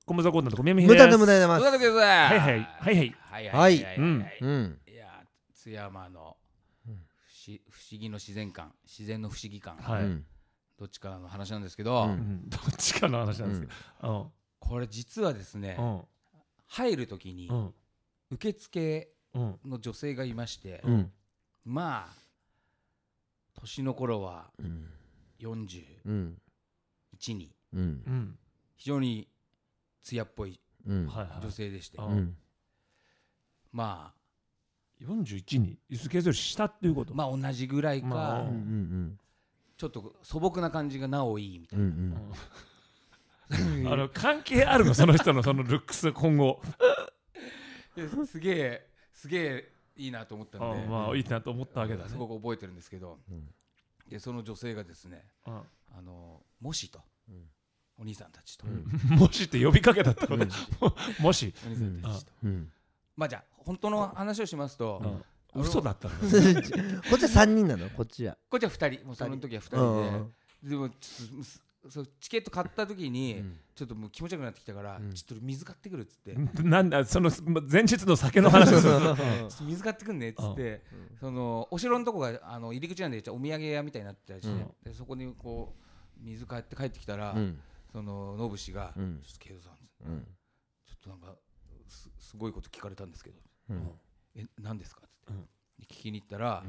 米沢コーナーと米宮無駄です。 で無駄でます。 はいはいはいはいはいはいいや津山の不思議の自然観、自然の不思議観、 はい、 どっちかの話なんですけど、 どっちかの話なんですけど、 これ実はですね、入る時に受付の女性がいまして、まあ年の頃は41に非常に艶っぽい女性でして、まあ 41に受付より下っていうこと、 まあ同じぐらいか、ちょっと素朴な感じがなおいいみたいな、 関係あるのその人のそのルックス今後すげえいいなと思ったんで、 まあいいなと思ったわけだね。 すごく覚えてるんですけど、でその女性がですね、もしと、お兄さんたちと、 もしって呼びかけたってこともしお兄さんたちと、まあじゃあ本当の話をしますと、 嘘だったのこっちは3人なの？こっちは 2人、もうその時は2人で、でもチケット買った時にちょっともう気持ち悪くなってきたから、ちょっと水買ってくるっつって、 なんだその前日の酒の話ですよ水買ってくんねっつって、そのお城のとこが入り口なんでお土産屋みたいになってたし、でそこにこう水買って帰ってきたら、そのノブ氏がちょっと慶三さん、ちょっとなんかすごいこと聞かれたんですけど、何ですかっつって聞きに行ったら、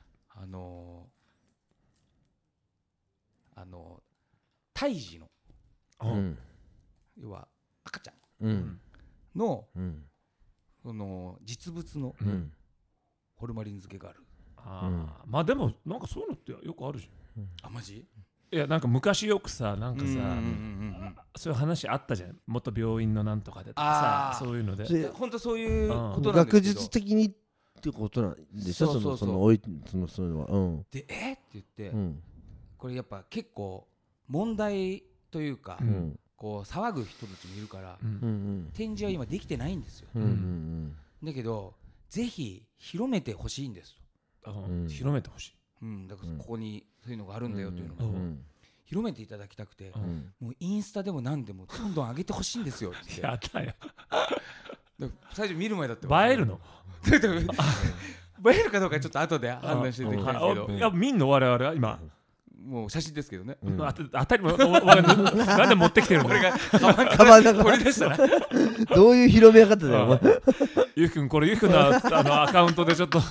胎児の、要は赤ちゃんの、その実物のホルマリン漬けがある。 まあでもなんかそういうのってよくあるじゃん。マジ？ いやなんか昔よくさなんかさそういう話あったじゃん、元病院のなんとかでとかさ、そういうので本当そういうことなんですけど、 学術的にってことなんでしょ、そのそういうのは。 でって言って、これやっぱ結構問題というか、こう騒ぐ人たちもいるから、展示は今できてないんですよ。だけどぜひ広めてほしいんですと。 広めてほしい。 だからここにそういうのがあるんだよというのを広めていただきたくて、もうインスタでも何でもどんどん上げてほしいんですよって。 やだよ。 最初見る前だって映えるの？ 映えるかどうかちょっと後で判断していただきたいんですけど。 いや見んの我々は今。 もう写真ですけどね。 当たり前なんで持ってきてるの？ 俺がカバンの中取り出したら。 どういう広め方だよお前。 ゆうきくんこれゆうきくんのアカウントでちょっと。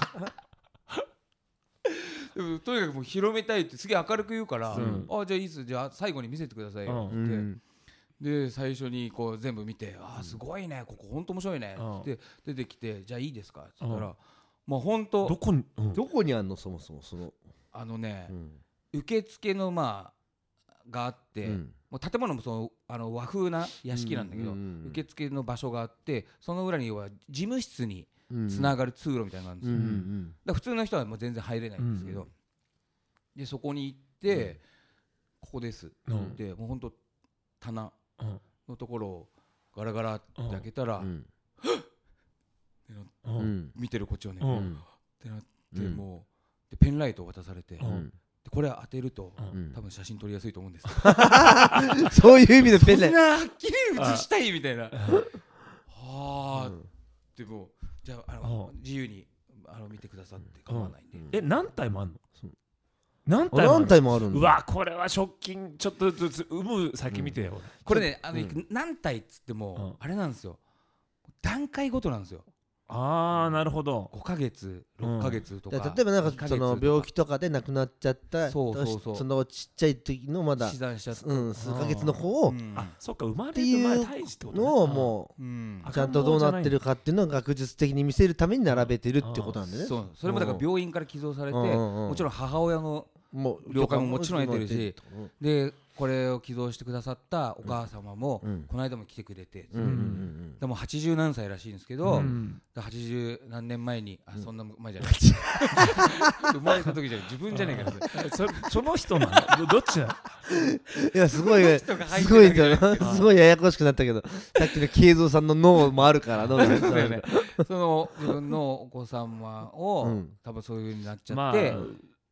でもとにかくもう広めたいってすげえ明るく言うから、じゃあいいっす、じゃあ最後に見せてくださいよってで最初にこう全部見て、すごいね、ここほんと面白いねって出てきて、じゃあいいですかって言ったら、もうほんとどこにあんのそもそもその受付のがあって、もう建物もその和風な屋敷なんだけど、受付の場所があって、その裏には事務室につながる通路みたいなのがあるんですよ。だから普通の人はもう全然入れないんですけど、でそこに行ってここですで、もうほんと棚のところをガラガラって開けたら、見てるこっちをねってなって、もうでペンライトを渡されて、これ当てると多分写真撮りやすいと思うんですけど、 そういう意味でペンライトそんなはっきり写したいみたいな。はあ、でもじゃあ自由に見てくださって構わないんで。 何体もあるの？ 何体もあるんだ。 うわこれはショッキング。ちょっとずつ先見てよ。 これね何体っつってもあれなんですよ、段階ごとなんですよ。 なるほど。 5ヶ月6ヶ月とか、 例えばなんかその病気とかで亡くなっちゃったそのちっちゃい時のまだ死産しちゃった数ヶ月の子をそっか生まれる前胎児ってことのをもうちゃんとどうなってるかっていうのを学術的に見せるために並べてるってことなんでね。 それもだから病院から寄贈されて、もちろん母親の了解ももちろん得てるし、でこれを寄贈してくださったお母様もこの間も来てくれて、でも80何歳らしいんですけど、80何年前にそんな前じゃない生まれた時じゃ自分じゃないからその人なの？どっちだ？ いやすごいすごいややこしくなったけど、さっきの慶三さんの脳もあるからその自分のお子様を多分そういう風になっちゃって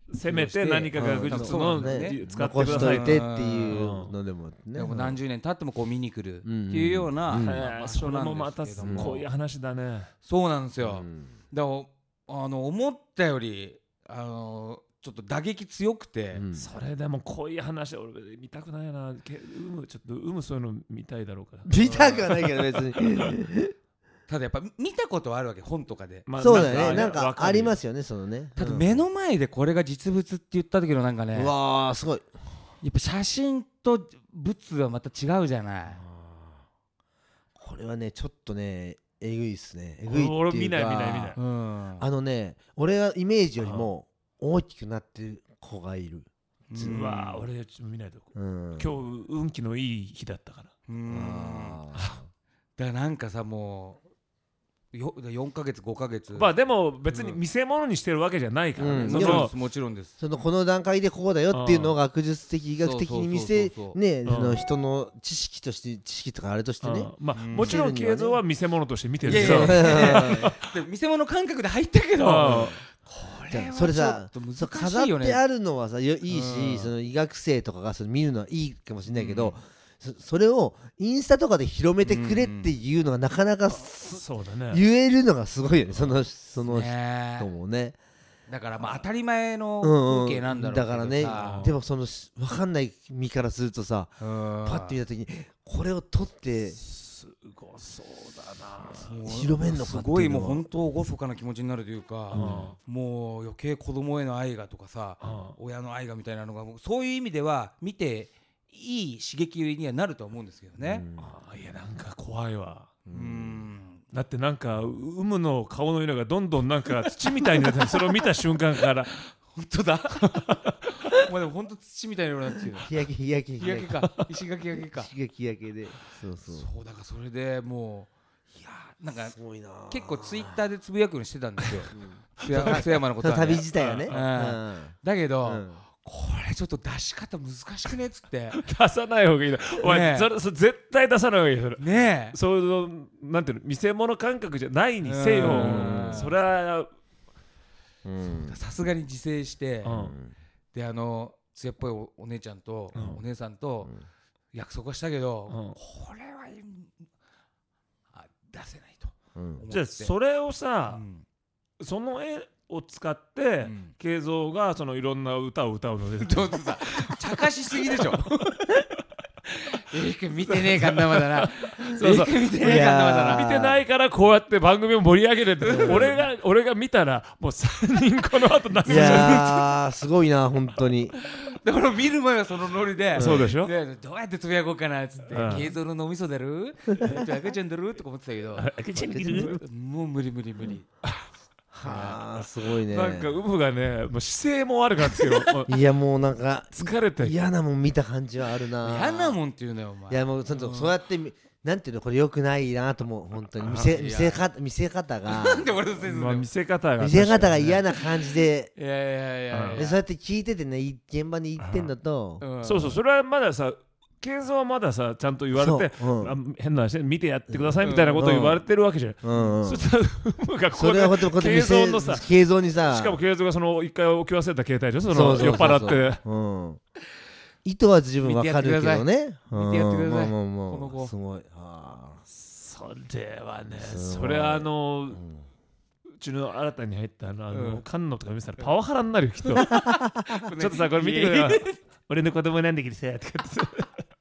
せめて何か学術の使ってください残しといてっていうのでもね、 でも何十年経ってもこう見に来るっていうような場所なんもまたですけども、 こういう話だね。 そうなんですよ。だから思ったよりちょっと打撃強くて、 それでもこういう話俺見たくないな。ちょっとそういうの見たいだろうから。 見たくはないけど別にただやっぱ見たことはあるわけ、本とかで。 そうだね、なんかありますよね、そのね。 ただ目の前でこれが実物って言った時のなんかね、 うわーすごい。 やっぱ写真と物はまた違うじゃない。 これはねちょっとねえぐいっすね。えぐいっていうか、 俺見ない俺はイメージよりも大きくなってる子がいる。 うわ俺ちょっと見ないと。今日運気のいい日だったから。 だからなんかさ、もう4ヶ月5ヶ月、 まあでも別に見せ物にしてるわけじゃないからね。 もちろんです。 この段階でこうだよっていうのを学術的医学的に見せね、人の知識とかあれとしてね。 まあもちろん慶三は見せ物として見てるけど、 見せ物感覚で入ったけど、 それさ飾ってあるのはさいいし、その医学生とかが見るのはいいかもしれないけど、それをインスタとかで広めてくれっていうのがなかなか言えるのがすごいよね、その人もね。 だからまあ当たり前の風景なんだろうけどさ、 だからね、でも分かんない身からするとさ、パッと見た時にこれを撮ってすごそうだな、 広めんのかっていうのはすごいもう本当厳かな気持ちになるというか、もう余計子供への愛がとかさ、親の愛がみたいなのがそういう意味では見ていい刺激にはなると思うんですけどね。 いやなんか怖いわ。だってなんかの顔の色がどんどんなんか土みたいになってそれを見た瞬間から本当だもうでも本当土みたいな色になってる。 日焼けか石垣焼けか日焼けでそうだからそれでもういやなんか結構ツイッターでつぶやくようにしてたんですよ須山のことはね、 旅自体はね。 だけどこれちょっと出し方難しくねっつって出さない方がいいな。お前それ絶対出さない方がいい。それねえ、 そういうなんていうの見せ物感覚じゃないにせよ、それはさすがに自制して、で艶っぽいお姉ちゃんとお姉さんと約束はしたけど、これは出せないと。 じゃあそれをさ、その絵を使って慶三がそのいろんな歌を歌うのでちょっとさ茶化しすぎでしょ見てねえかんなまだな。 そうそう見てねえかんなまだな。 見てないからこうやって番組を盛り上げるって俺が見たらもう3人この後泣くじゃん。 いやーすごいな本当に。 だから見る前はそのノリで、 そうでしょ、 どうやってつぶやこうかなっつって、慶三の脳みそだる赤ちゃんだるとか思ってたけど、 赤ちゃんだるもう無理はあすごいね。 なんかがねもう姿勢も悪かったですよいやもうなんか疲れて嫌なもん見た感じはあるな。 嫌なもんっていうのよお前。 いやもうちょっとそうやってなんていうのこれ良くないなと思う本当に見せ方がなんで俺のせいすんの。 見せ方が嫌な感じで、 いやでそうやって聞いててね現場に行ってんだと、 そうそれはまださ慶三はまださちゃんと言われて、変な話見てやってくださいみたいなことを言われてるわけじゃん。そしたらこれ慶三のさ慶三にさ、 しかも慶三がその一回置き忘れた携帯でしょ、その酔っ払って。 意図は自分わかるけどね。 見てやってください。 この子すごい。 それはね、それはうちの新たに入った菅野とか見せたらパワハラになるよきっと。ちょっとさこれ見てくれよ。俺の子供なんだけどさとかって。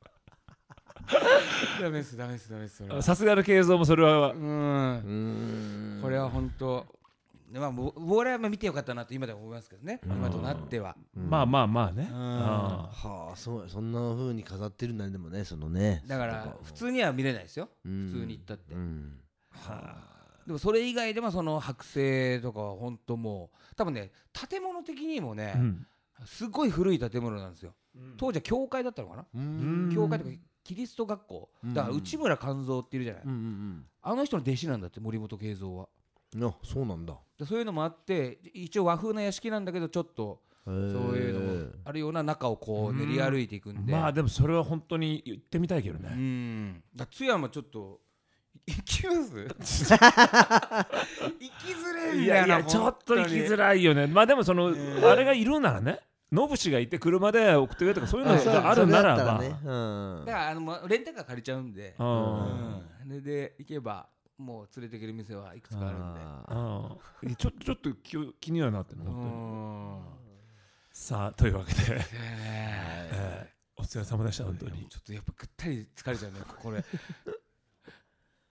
ダメですさすがの慶三もそれはこれは本当まあ俺は見てよかったなと今でも思いますけどね、今となっては。 まあね。 はあそんな風に飾ってるんだね。でもねそのねだから普通には見れないですよ、普通に行ったって。でもそれ以外でもその剥製とかは本当もう多分ね建物的にもねすごい古い建物なんですよ。当時は教会だったのかな、教会とかキリスト学校だから内村勘三っているじゃない、あの人の弟子なんだって森本慶三は。 そうなんだ。 そういうのもあって一応和風な屋敷なんだけどちょっとそういうのもあるような中をこう練り歩いていくんで、 まあでもそれは本当に言ってみたいけどね。 津山ちょっと行きます行きづらいんだよな。 いやちょっと行きづらいよね。まあでもそのあれがいるならね、ノブ氏がいて車で送ってくれとかそういうのがあるならば、 だからレンタカー借りちゃうんで、で行けばもう連れてくる店はいくつかあるんで、 ちょっと気にはなってるの。さあというわけで、お疲れ様でした。本当にちょっとやっぱぐったり疲れちゃうねこれ